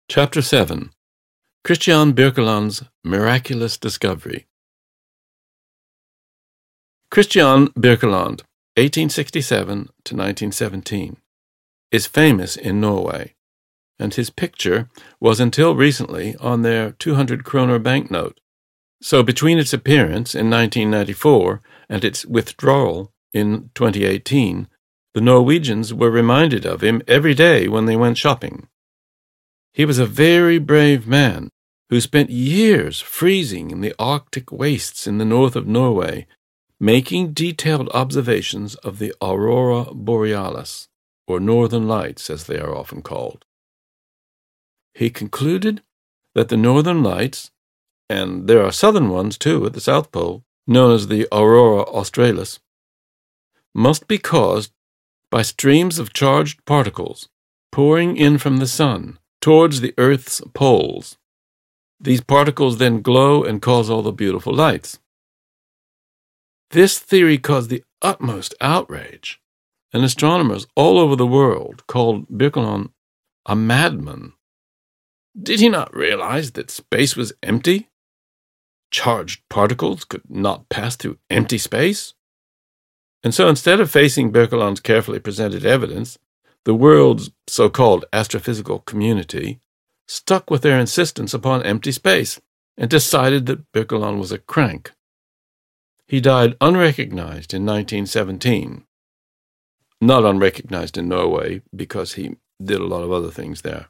Chapter 7. Christian Birkeland's Miraculous Discovery. Christian Birkeland, 1867 to 1917, is famous in Norway, and his picture was until recently on their 200 kroner banknote. So between its appearance in 1994 and its withdrawal in 2018, the Norwegians were reminded of him every day when they went shopping. He was a very brave man who spent years freezing in the Arctic wastes in the north of Norway, making detailed observations of the aurora borealis, or northern lights as they are often called. He concluded that the northern lights, and there are southern ones too at the South Pole, known as the aurora australis, must be caused by streams of charged particles pouring in from the sun towards the Earth's poles. These particles then glow and cause all the beautiful lights. This theory caused the utmost outrage, and astronomers all over the world called Birkeland a madman. Did he not realize that space was empty? Charged particles could not pass through empty space? And so instead of facing Birkeland's carefully presented evidence, the world's so-called astrophysical community stuck with their insistence upon empty space and decided that Birkeland was a crank. He died unrecognized in 1917. Not unrecognized in Norway because he did a lot of other things there.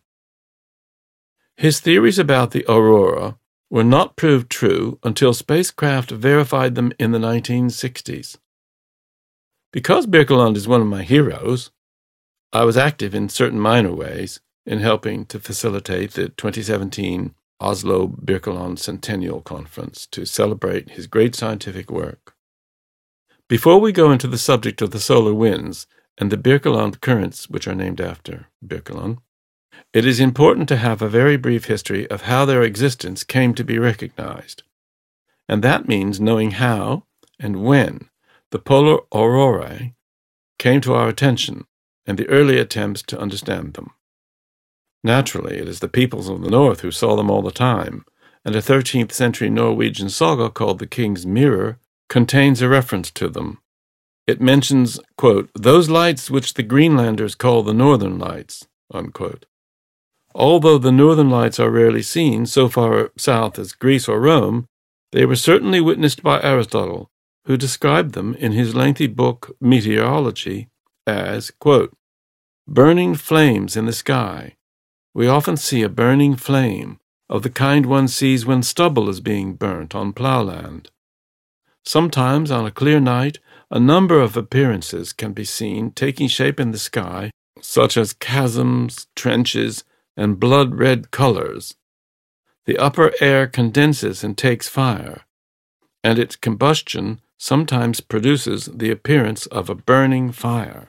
His theories about the aurora were not proved true until spacecraft verified them in the 1960s. Because Birkeland is one of my heroes, I was active in certain minor ways in helping to facilitate the 2017 Oslo Birkeland Centennial Conference to celebrate his great scientific work. Before we go into the subject of the solar winds and the Birkeland currents, which are named after Birkeland, it is important to have a very brief history of how their existence came to be recognized. And that means knowing how and when the polar aurorae came to our attention and the early attempts to understand them. Naturally, it is the peoples of the north who saw them all the time, and a 13th century Norwegian saga called The King's Mirror contains a reference to them. It mentions, quote, "those lights which the Greenlanders call the northern lights," unquote. Although the northern lights are rarely seen so far south as Greece or Rome, they were certainly witnessed by Aristotle, who described them in his lengthy book Meteorology as, quote, "burning flames in the sky. We often see a burning flame, of the kind one sees when stubble is being burnt on plowland. Sometimes on a clear night, a number of appearances can be seen taking shape in the sky, such as chasms, trenches, and blood-red colors. The upper air condenses and takes fire, and its combustion sometimes produces the appearance of a burning fire."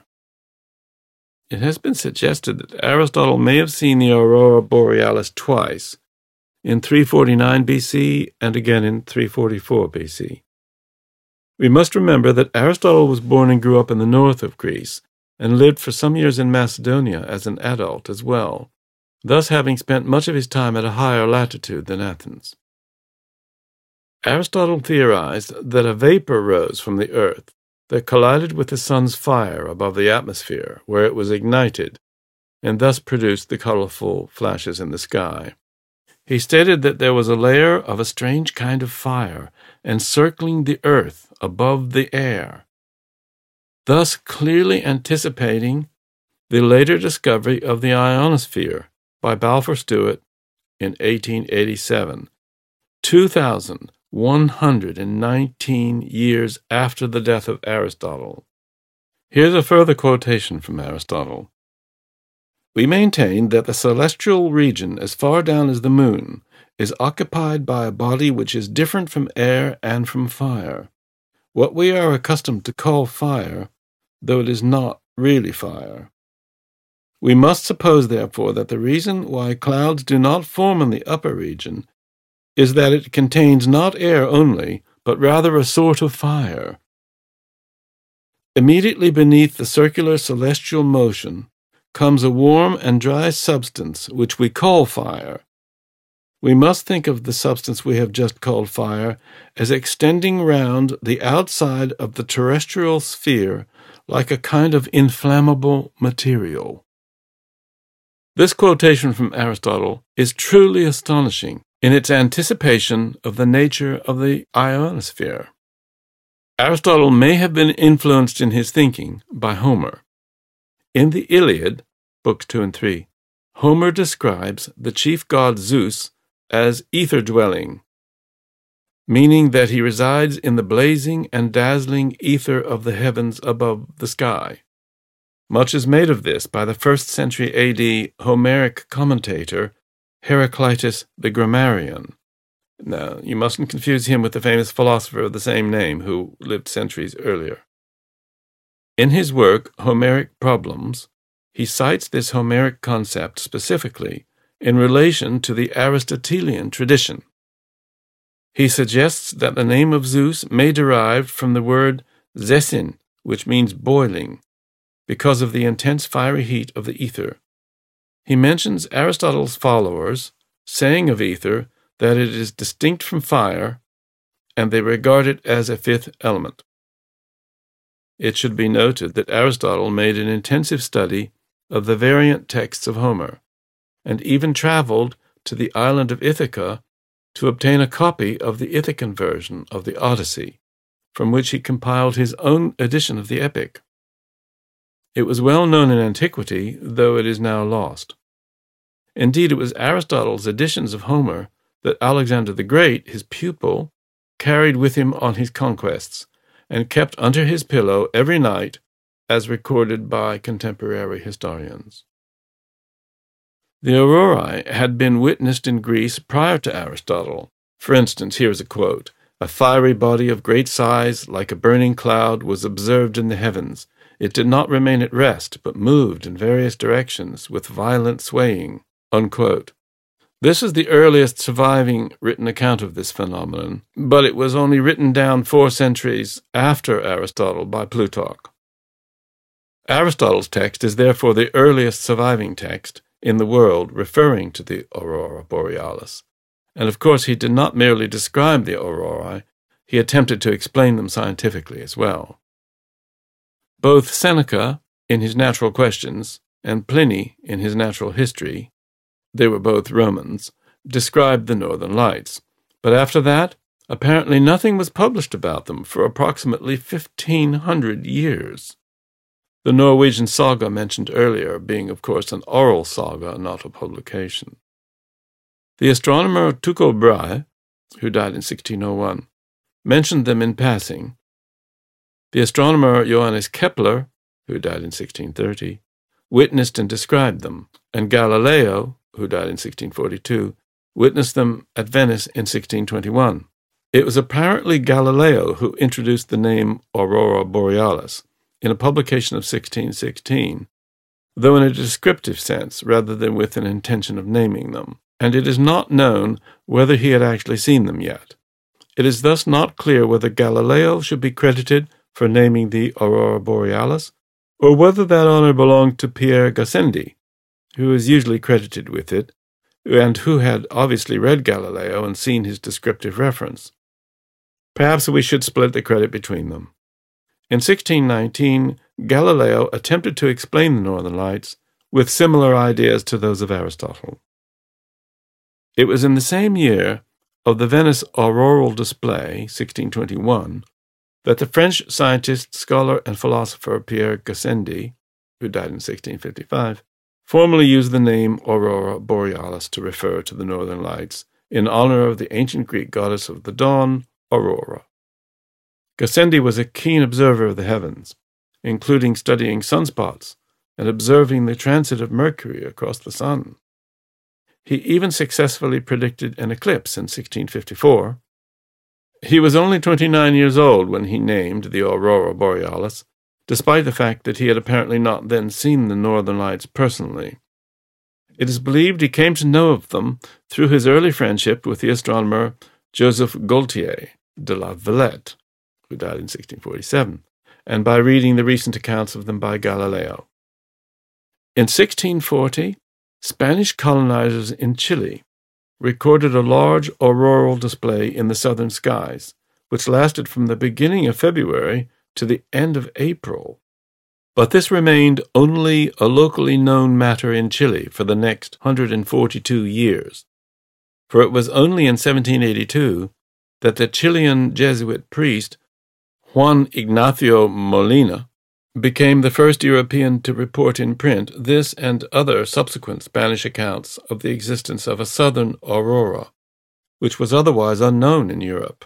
It has been suggested that Aristotle may have seen the aurora borealis twice, in 349 BC and again in 344 BC. We must remember that Aristotle was born and grew up in the north of Greece, and lived for some years in Macedonia as an adult as well, thus having spent much of his time at a higher latitude than Athens. Aristotle theorized that a vapor rose from the earth that collided with the sun's fire above the atmosphere, where it was ignited, and thus produced the colorful flashes in the sky. He stated that there was a layer of a strange kind of fire encircling the earth above the air, thus clearly anticipating the later discovery of the ionosphere by Balfour Stewart in 1887, 2,119 years after the death of Aristotle. Here's a further quotation from Aristotle. "We maintain that the celestial region as far down as the moon is occupied by a body which is different from air and from fire. What we are accustomed to call fire, though it is not really fire. We must suppose, therefore, that the reason why clouds do not form in the upper region is that it contains not air only, but rather a sort of fire. Immediately beneath the circular celestial motion comes a warm and dry substance, which we call fire. We must think of the substance we have just called fire as extending round the outside of the terrestrial sphere like a kind of inflammable material. This quotation from Aristotle is truly astonishing in its anticipation of the nature of the ionosphere. Aristotle may have been influenced in his thinking by Homer. In the Iliad, Books 2 and 3, Homer describes the chief god Zeus as ether-dwelling, meaning that he resides in the blazing and dazzling ether of the heavens above the sky. Much is made of this by the 1st century AD Homeric commentator Heraclitus the Grammarian. Now, you mustn't confuse him with the famous philosopher of the same name who lived centuries earlier. In his work, Homeric Problems, he cites this Homeric concept specifically in relation to the Aristotelian tradition. He suggests that the name of Zeus may derive from the word zesin, which means boiling, because of the intense fiery heat of the ether. He mentions Aristotle's followers saying of ether that it is distinct from fire, and they regard it as a fifth element. It should be noted that Aristotle made an intensive study of the variant texts of Homer, and even traveled to the island of Ithaca to obtain a copy of the Ithacan version of the Odyssey, from which he compiled his own edition of the epic. It was well known in antiquity, though it is now lost. Indeed, it was Aristotle's editions of Homer that Alexander the Great, his pupil, carried with him on his conquests, and kept under his pillow every night, as recorded by contemporary historians. The aurorae had been witnessed in Greece prior to Aristotle. For instance, here is a quote: "A fiery body of great size, like a burning cloud, was observed in the heavens. It did not remain at rest, but moved in various directions with violent swaying." Unquote. This is the earliest surviving written account of this phenomenon, but it was only written down 4 centuries after Aristotle by Plutarch. Aristotle's text is therefore the earliest surviving text in the world referring to the aurora borealis. And of course he did not merely describe the aurorae, he attempted to explain them scientifically as well. Both Seneca, in his Natural Questions, and Pliny, in his Natural History, they were both Romans, described the northern lights. But after that, apparently nothing was published about them for approximately 1,500 years. The Norwegian saga mentioned earlier being, of course, an oral saga, not a publication. The astronomer Tycho Brahe, who died in 1601, mentioned them in passing. The astronomer Johannes Kepler, who died in 1630, witnessed and described them, and Galileo, who died in 1642, witnessed them at Venice in 1621. It was apparently Galileo who introduced the name aurora borealis in a publication of 1616, though in a descriptive sense rather than with an intention of naming them, and it is not known whether he had actually seen them yet. It is thus not clear whether Galileo should be credited for naming the aurora borealis, or whether that honor belonged to Pierre Gassendi, who is usually credited with it, and who had obviously read Galileo and seen his descriptive reference. Perhaps we should split the credit between them. In 1619, Galileo attempted to explain the northern lights with similar ideas to those of Aristotle. It was in the same year of the Venice auroral display, 1621, that the French scientist, scholar, and philosopher Pierre Gassendi, who died in 1655, formally used the name aurora borealis to refer to the northern lights in honor of the ancient Greek goddess of the dawn, Aurora. Gassendi was a keen observer of the heavens, including studying sunspots and observing the transit of Mercury across the sun. He even successfully predicted an eclipse in 1654. He was only 29 years old when he named the aurora borealis, despite the fact that he had apparently not then seen the northern lights personally. It is believed he came to know of them through his early friendship with the astronomer Joseph Gaultier de la Villette, who died in 1647, and by reading the recent accounts of them by Galileo. In 1640, Spanish colonizers in Chile recorded a large auroral display in the southern skies, which lasted from the beginning of February to the end of April. But this remained only a locally known matter in Chile for the next 142 years, for it was only in 1782 that the Chilean Jesuit priest Juan Ignacio Molina became the first European to report in print this and other subsequent Spanish accounts of the existence of a southern aurora, which was otherwise unknown in Europe.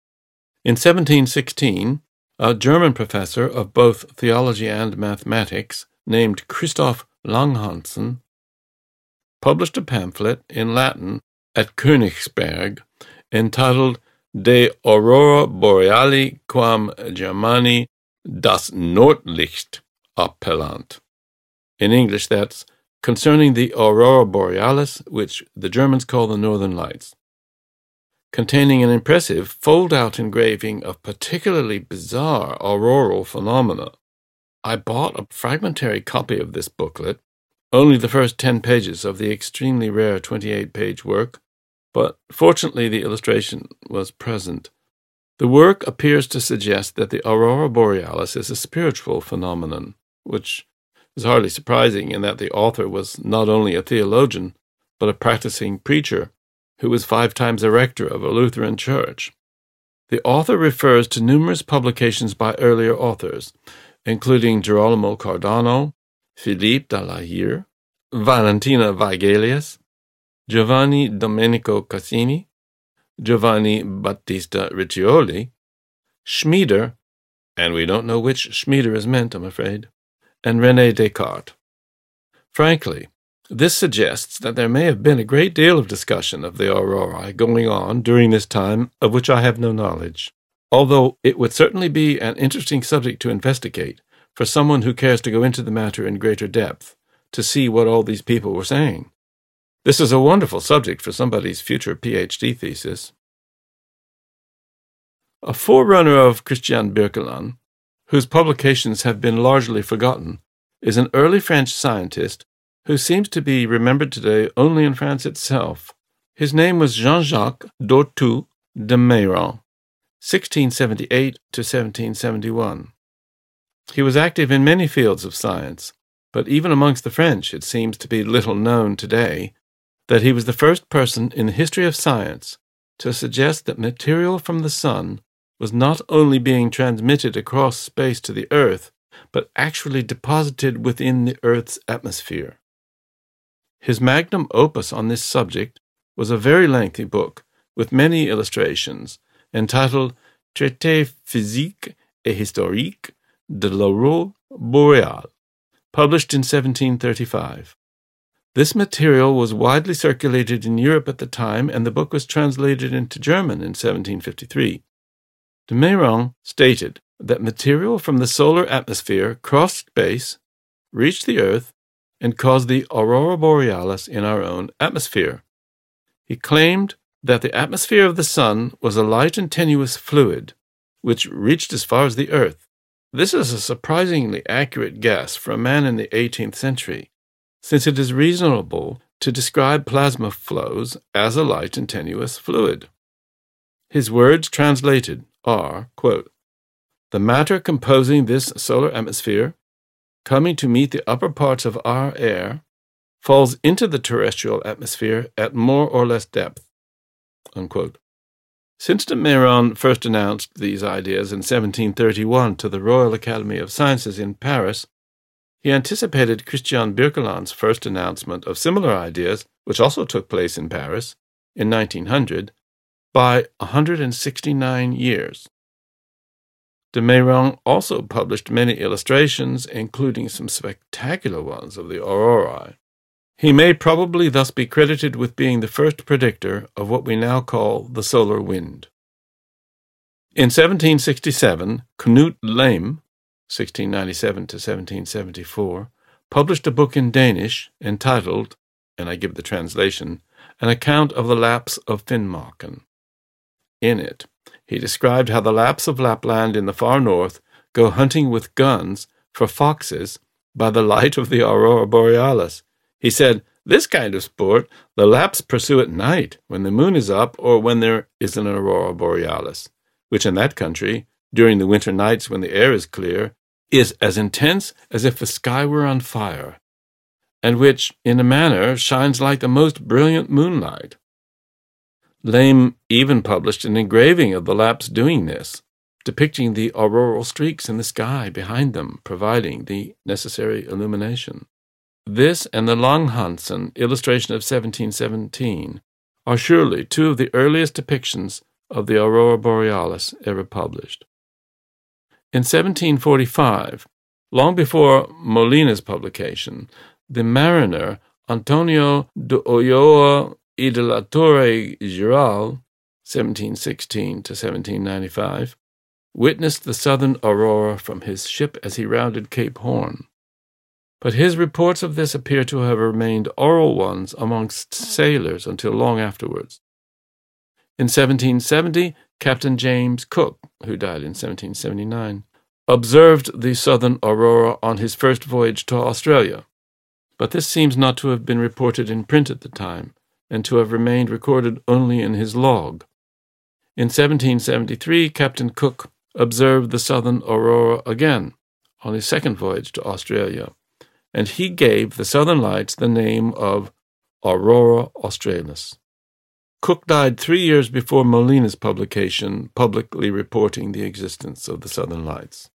In 1716, a German professor of both theology and mathematics, named Christoph Langhansen, published a pamphlet in Latin at Königsberg entitled De Aurora Boreali quam Germani das Nordlicht appellant. In English, that's concerning the Aurora Borealis, which the Germans call the Northern Lights, containing an impressive fold-out engraving of particularly bizarre auroral phenomena. I bought a fragmentary copy of this booklet, only the first 10 pages of the extremely rare 28-page work, but fortunately the illustration was present. The work appears to suggest that the Aurora Borealis is a spiritual phenomenon, which is hardly surprising in that the author was not only a theologian, but a practicing preacher who was 5 times a rector of a Lutheran church. The author refers to numerous publications by earlier authors, including Girolamo Cardano, Philippe de la Hire, Valentina Vigelius, Giovanni Domenico Cassini, Giovanni Battista Riccioli, Schmieder, and we don't know which Schmieder is meant, I'm afraid, and René Descartes. Frankly, this suggests that there may have been a great deal of discussion of the aurorae going on during this time of which I have no knowledge, although it would certainly be an interesting subject to investigate for someone who cares to go into the matter in greater depth to see what all these people were saying. This is a wonderful subject for somebody's future PhD thesis. A forerunner of Christian Birkeland, whose publications have been largely forgotten, is an early French scientist who seems to be remembered today only in France itself. His name was Jean-Jacques d'Ortu de Meyran, 1678 to 1771. He was active in many fields of science, but even amongst the French it seems to be little known today that he was the first person in the history of science to suggest that material from the sun was not only being transmitted across space to the Earth, but actually deposited within the Earth's atmosphere. His magnum opus on this subject was a very lengthy book with many illustrations entitled Traité physique et historique de l'aurore boréale, published in 1735. This material was widely circulated in Europe at the time, and the book was translated into German in 1753. De Meyran stated that material from the solar atmosphere crossed space, reached the Earth, and caused the aurora borealis in our own atmosphere. He claimed that the atmosphere of the sun was a light and tenuous fluid, which reached as far as the Earth. This is a surprisingly accurate guess for a man in the 18th century, since it is reasonable to describe plasma flows as a light and tenuous fluid. His words translated are, quote, "The matter composing this solar atmosphere, coming to meet the upper parts of our air, falls into the terrestrial atmosphere at more or less depth." Unquote. Since de Meyran first announced these ideas in 1731 to the Royal Academy of Sciences in Paris, he anticipated Christian Birkeland's first announcement of similar ideas, which also took place in Paris in 1900, by 169 years. De Meyran also published many illustrations, including some spectacular ones of the aurorae. He may probably thus be credited with being the first predictor of what we now call the solar wind. In 1767, Knut Lehm, 1697 to 1774, published a book in Danish entitled, and I give the translation, An Account of the Lapps of Finnmarken. In it, he described how the Lapps of Lapland in the far north go hunting with guns for foxes by the light of the aurora borealis. He said, "This kind of sport the Lapps pursue at night when the moon is up or when there is an aurora borealis, which in that country, during the winter nights when the air is clear, is as intense as if the sky were on fire, and which, in a manner, shines like the most brilliant moonlight." Lame even published an engraving of the Lapps doing this, depicting the auroral streaks in the sky behind them, providing the necessary illumination. This and the Langhansen illustration of 1717 are surely two of the earliest depictions of the aurora borealis ever published. In 1745, long before Molina's publication, the mariner Antonio de Ulloa y de la Torre Giral, 1716 to 1795, witnessed the southern aurora from his ship as he rounded Cape Horn. But his reports of this appear to have remained oral ones amongst sailors until long afterwards. In 1770, Captain James Cook, who died in 1779, observed the southern aurora on his first voyage to Australia, but this seems not to have been reported in print at the time, and to have remained recorded only in his log. In 1773, Captain Cook observed the southern aurora again on his second voyage to Australia, and he gave the southern lights the name of Aurora Australis. Cook died 3 years before Molina's publication, publicly reporting the existence of the southern lights.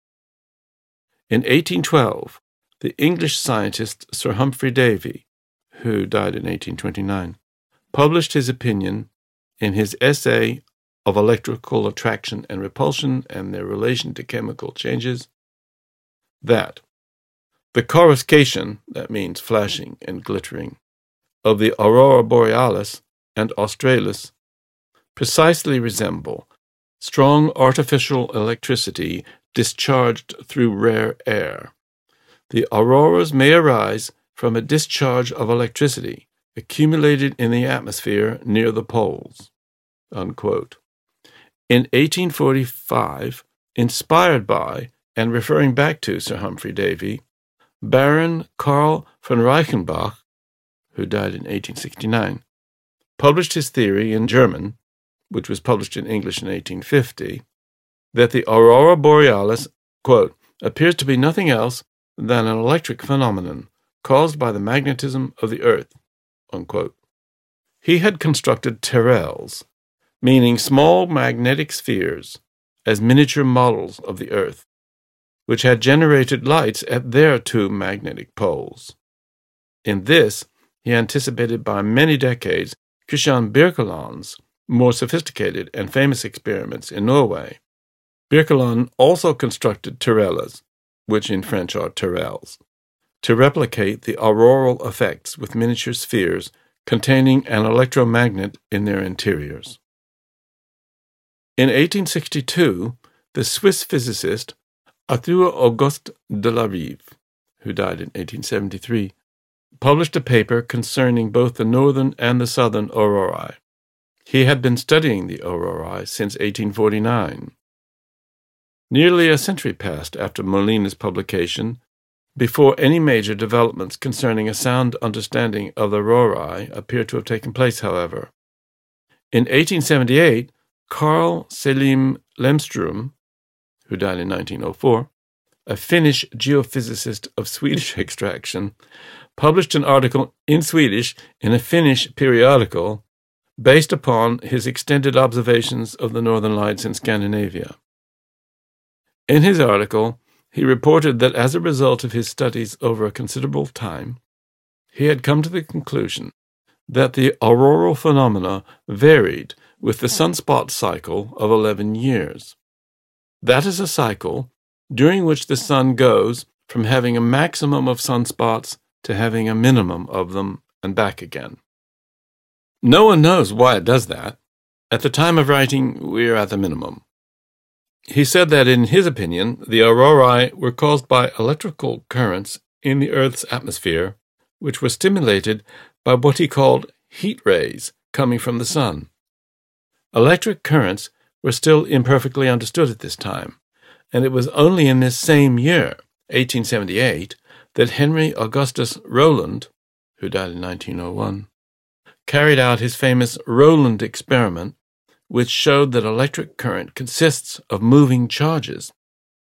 In 1812, the English scientist Sir Humphrey Davy, who died in 1829, published his opinion in his essay of electrical attraction and repulsion and their relation to chemical changes, that the coruscation, that means flashing and glittering, of the aurora borealis and australis precisely resemble strong artificial electricity discharged through rare air. The auroras may arise from a discharge of electricity accumulated in the atmosphere near the poles." Unquote. In 1845, inspired by and referring back to Sir Humphrey Davy, Baron Karl von Reichenbach, who died in 1869, published his theory in German, which was published in English in 1850, that the aurora borealis, quote, "appears to be nothing else than an electric phenomenon caused by the magnetism of the earth." Unquote. He had constructed terrelles, meaning small magnetic spheres, as miniature models of the earth, which had generated lights at their two magnetic poles. In this, he anticipated by many decades Christian Birkeland's more sophisticated and famous experiments in Norway. Birkeland also constructed terrelles, which in French are terrelles, to replicate the auroral effects with miniature spheres containing an electromagnet in their interiors. In 1862, the Swiss physicist Arthur Auguste de la Rive, who died in 1873, published a paper concerning both the northern and the southern aurorae. He had been studying the aurorae since 1849. Nearly a century passed after Molina's publication before any major developments concerning a sound understanding of the aurorae appear to have taken place, however. In 1878, Carl Selim Lemström, who died in 1904, a Finnish geophysicist of Swedish extraction, published an article in Swedish in a Finnish periodical based upon his extended observations of the northern lights in Scandinavia. In his article, he reported that as a result of his studies over a considerable time, he had come to the conclusion that the auroral phenomena varied with the sunspot cycle of 11 years. That is a cycle during which the sun goes from having a maximum of sunspots to having a minimum of them and back again. No one knows why it does that. At the time of writing, we are at the minimum. He said that, in his opinion, the aurorae were caused by electrical currents in the Earth's atmosphere, which were stimulated by what he called heat rays coming from the sun. Electric currents were still imperfectly understood at this time, and it was only in this same year, 1878, that Henry Augustus Rowland, who died in 1901, carried out his famous Rowland experiment, which showed that electric current consists of moving charges.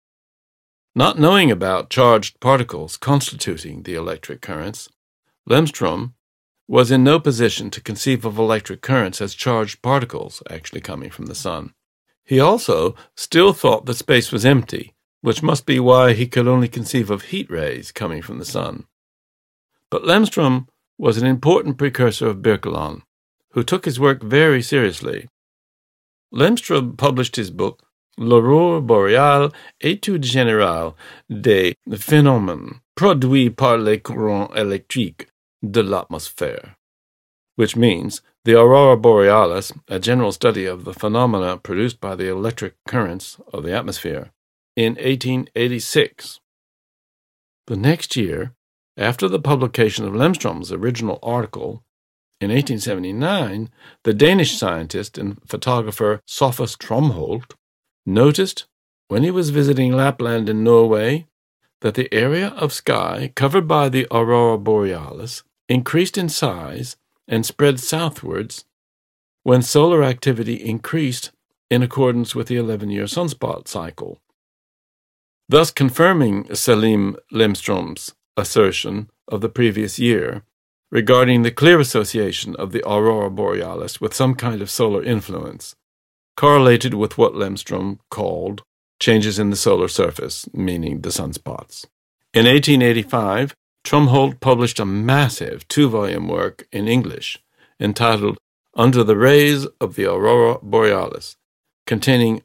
Not knowing about charged particles constituting the electric currents, Lemstrom was in no position to conceive of electric currents as charged particles actually coming from the sun. He also still thought that space was empty, which must be why he could only conceive of heat rays coming from the sun. But Lemstrom was an important precursor of Birkeland, who took his work very seriously. Lemstrom published his book L'Aurore boréale, étude générale des phénomènes produits par les courants électriques de l'atmosphère, which means the Aurora Borealis, a general study of the phenomena produced by the electric currents of the atmosphere, in 1886. The next year, after the publication of Lemstrom's original article, in 1879, the Danish scientist and photographer Sophus Tromholdt noticed, when he was visiting Lapland in Norway, that the area of sky covered by the Aurora Borealis increased in size and spread southwards when solar activity increased in accordance with the 11-year sunspot cycle, thus confirming Selim Lemstrom's assertion of the previous year regarding the clear association of the Aurora Borealis with some kind of solar influence, correlated with what Lemstrom called changes in the solar surface, meaning the sunspots. In 1885, Tromholdt published a massive 2-volume work in English entitled Under the Rays of the Aurora Borealis, containing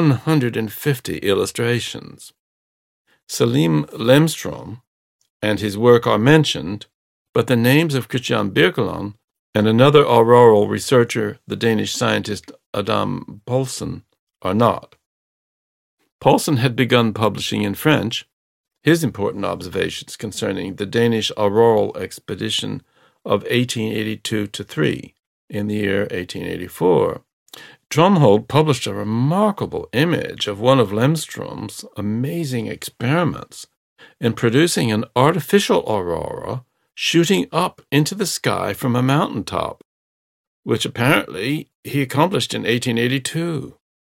150 illustrations. Selim Lemstrom and his work are mentioned, but the names of Christian Birkeland and another auroral researcher, the Danish scientist Adam Poulsen, are not. Poulsen had begun publishing in French his important observations concerning the Danish auroral expedition of 1882-3 in the year 1884. Tromholdt published a remarkable image of one of Lemstrom's amazing experiments in producing an artificial aurora shooting up into the sky from a mountaintop, which apparently he accomplished in 1882.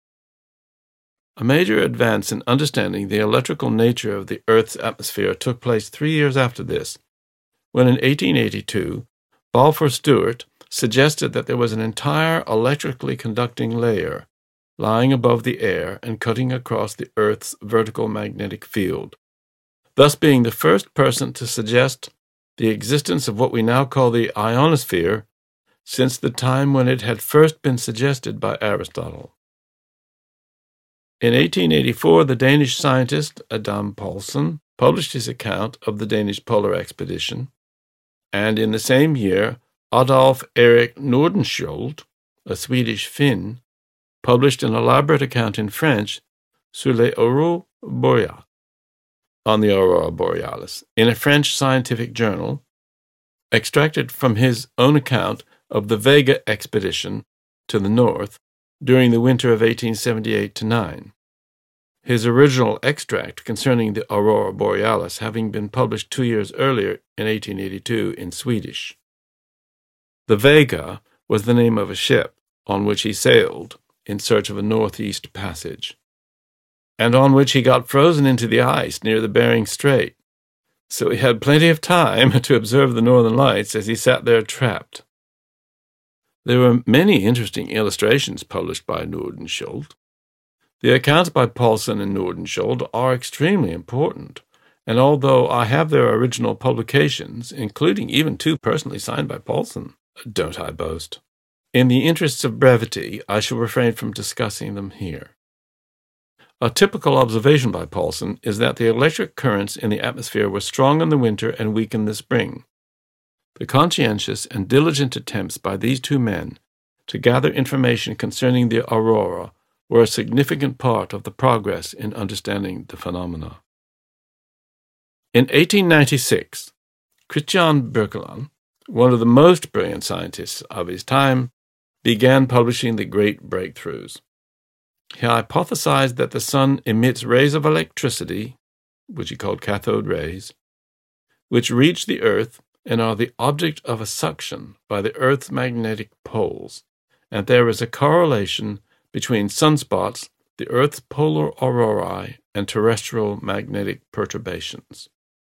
A major advance in understanding the electrical nature of the Earth's atmosphere took place 3 years after this, when in 1882, Balfour Stewart suggested that there was an entire electrically conducting layer lying above the air and cutting across the Earth's vertical magnetic field, thus being the first person to suggest the existence of what we now call the ionosphere since the time when it had first been suggested by Aristotle. In 1884, the Danish scientist Adam Poulsen published his account of the Danish polar expedition, and in the same year, Adolf Erik Nordenskjöld, a Swedish Finn, published an elaborate account in French sur les aurores boréales, on the Aurora Borealis, in a French scientific journal, extracted from his own account of the Vega expedition to the north during the winter of 1878-9. His original extract concerning the Aurora Borealis having been published 2 years earlier in 1882 in Swedish. The Vega was the name of a ship on which he sailed in search of a northeast passage, and on which he got frozen into the ice near the Bering Strait, so he had plenty of time to observe the northern lights as he sat there trapped. There were many interesting illustrations published by Nordenskjöld. The accounts by Poulsen and Nordenskjöld are extremely important, and although I have their original publications, including even 2 personally signed by Poulsen, don't I boast? In the interests of brevity, I shall refrain from discussing them here. A typical observation by Poulsen is that the electric currents in the atmosphere were strong in the winter and weak in the spring. The conscientious and diligent attempts by these 2 men to gather information concerning the aurora were a significant part of the progress in understanding the phenomena. In 1896, Christian Birkeland, one of the most brilliant scientists of his time, began publishing the great breakthroughs. He hypothesized that the sun emits rays of electricity, which he called cathode rays, which reach the Earth and are the object of a suction by the Earth's magnetic poles, and there is a correlation between sunspots, the Earth's polar aurorae, and terrestrial magnetic perturbations.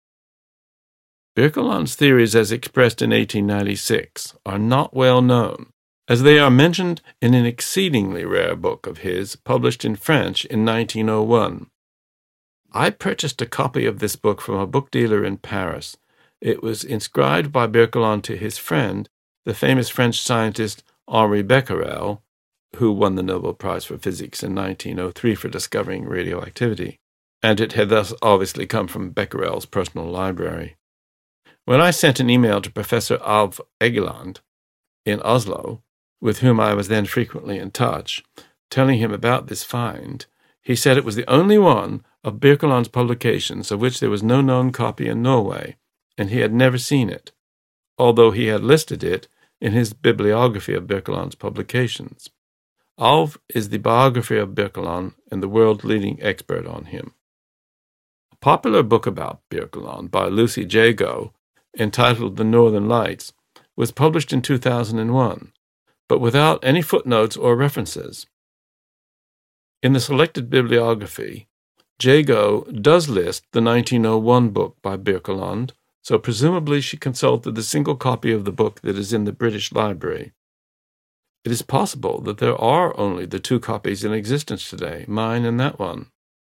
Birkeland's theories as expressed in 1896 are not well known, as they are mentioned in an exceedingly rare book of his published in French in 1901. I purchased a copy of this book from a book dealer in Paris. It was inscribed by Birkeland to his friend, the famous French scientist Henri Becquerel, who won the Nobel Prize for Physics in 1903 for discovering radioactivity, and it had thus obviously come from Becquerel's personal library. When I sent an email to Professor Alf Egeland in Oslo, with whom I was then frequently in touch, telling him about this find, he said it was the only one of Birkeland's publications of which there was no known copy in Norway, and he had never seen it, although he had listed it in his bibliography of Birkeland's publications. Alf is the biographer of Birkeland and the world's leading expert on him. A popular book about Birkeland by Lucy Jago, entitled The Northern Lights, was published in 2001, but without any footnotes or references. In the selected bibliography, Jago does list the 1901 book by Birkeland, so presumably she consulted the single copy of the book that is in the British Library. It is possible that there are only the two copies in existence today, mine and that one.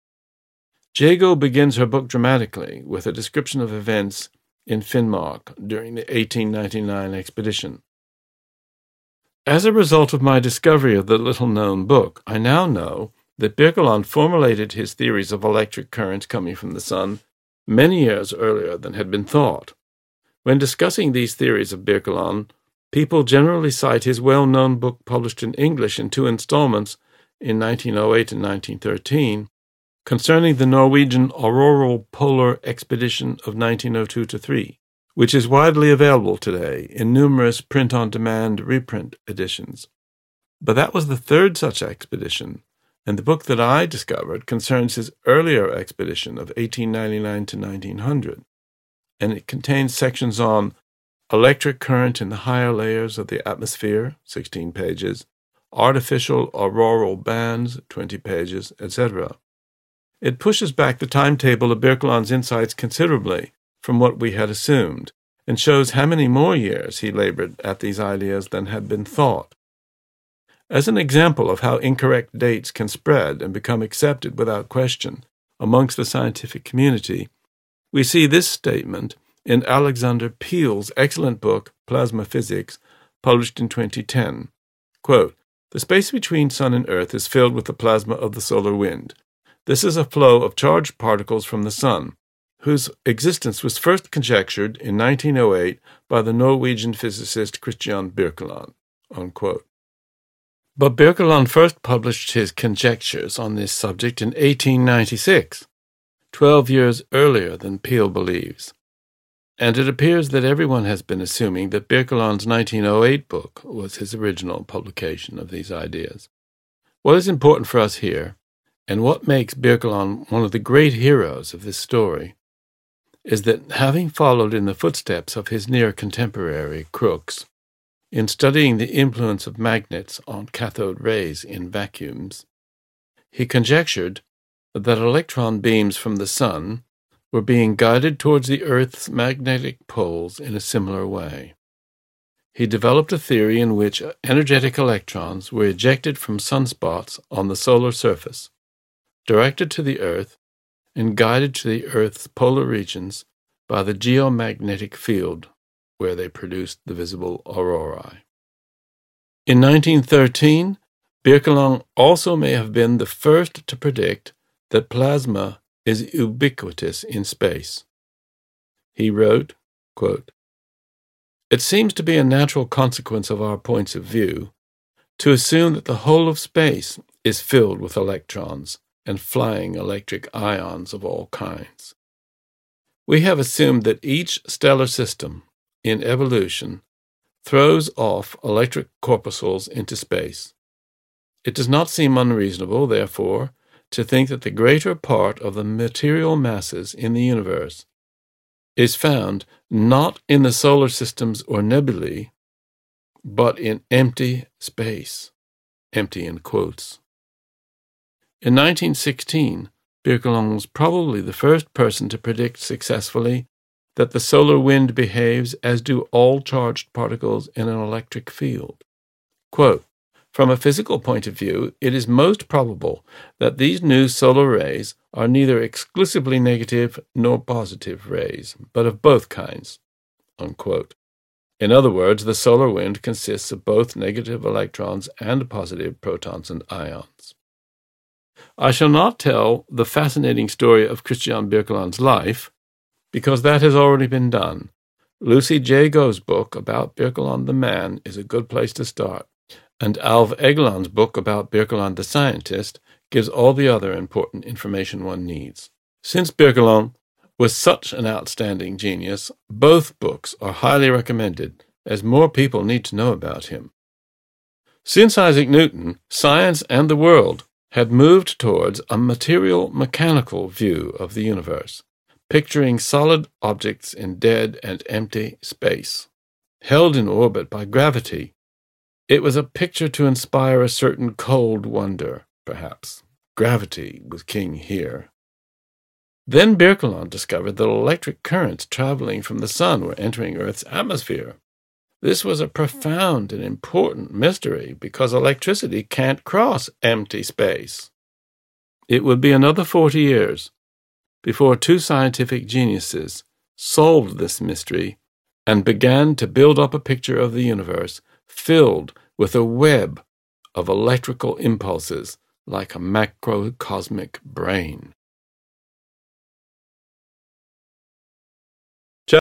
Jago begins her book dramatically with a description of events in Finnmark during the 1899 expedition. As a result of my discovery of the little-known book, I now know that Birkeland formulated his theories of electric currents coming from the sun many years earlier than had been thought. When discussing these theories of Birkeland, people generally cite his well-known book published in English in 2 installments in 1908 and 1913, concerning the Norwegian auroral polar expedition of 1902-3, which is widely available today in numerous print-on-demand reprint editions. But that was the 3rd such expedition, and the book that I discovered concerns his earlier expedition of 1899 to 1900, and it contains sections on electric current in the higher layers of the atmosphere, 16 pages, artificial auroral bands, 20 pages, etc. It pushes back the timetable of Birkeland's insights considerably from what we had assumed, and shows how many more years he labored at these ideas than had been thought. As an example of how incorrect dates can spread and become accepted without question amongst the scientific community, we see this statement in Alexander Peel's excellent book, Plasma Physics, published in 2010. Quote, "The space between Sun and Earth is filled with the plasma of the solar wind. This is a flow of charged particles from the Sun, whose existence was first conjectured in 1908 by the Norwegian physicist Christian Birkeland." Unquote. But Birkeland first published his conjectures on this subject in 1896, 12 years earlier than Peel believes. And it appears that everyone has been assuming that Birkeland's 1908 book was his original publication of these ideas. What is important for us here, and what makes Birkeland one of the great heroes of this story, is that having followed in the footsteps of his near contemporary Crookes in studying the influence of magnets on cathode rays in vacuums, he conjectured that electron beams from the sun were being guided towards the Earth's magnetic poles in a similar way. He developed a theory in which energetic electrons were ejected from sunspots on the solar surface, directed to the Earth, and guided to the Earth's polar regions by the geomagnetic field where they produced the visible aurorae. In 1913, Birkeland also may have been the first to predict that plasma is ubiquitous in space. He wrote, quote, "It seems to be a natural consequence of our points of view to assume that the whole of space is filled with electrons and flying electric ions of all kinds. We have assumed that each stellar system in evolution throws off electric corpuscles into space. It does not seem unreasonable, therefore, to think that the greater part of the material masses in the universe is found not in the solar systems or nebulae, but in empty space. Empty in quotes. In 1916, Birkelund was probably the first person to predict successfully that the solar wind behaves as do all charged particles in an electric field. Quote, "From a physical point of view, it is most probable that these new solar rays are neither exclusively negative nor positive rays, but of both kinds." Unquote. In other words, the solar wind consists of both negative electrons and positive protons and ions. I shall not tell the fascinating story of Christian Birkelund's life, because that has already been done. Lucy J. Goh's book about Birkelund the man is a good place to start, and Alf Egeland's book about Birkelund the scientist gives all the other important information one needs. Since Birkelund was such an outstanding genius, both books are highly recommended, as more people need to know about him. Since Isaac Newton, science and the world had moved towards a material-mechanical view of the universe, picturing solid objects in dead and empty space, held in orbit by gravity. It was a picture to inspire a certain cold wonder, perhaps. Gravity was king here. Then Birkelund discovered that electric currents traveling from the sun were entering Earth's atmosphere. This was a profound and important mystery because electricity can't cross empty space. It would be another 40 years before two scientific geniuses solved this mystery and began to build up a picture of the universe filled with a web of electrical impulses like a macrocosmic brain.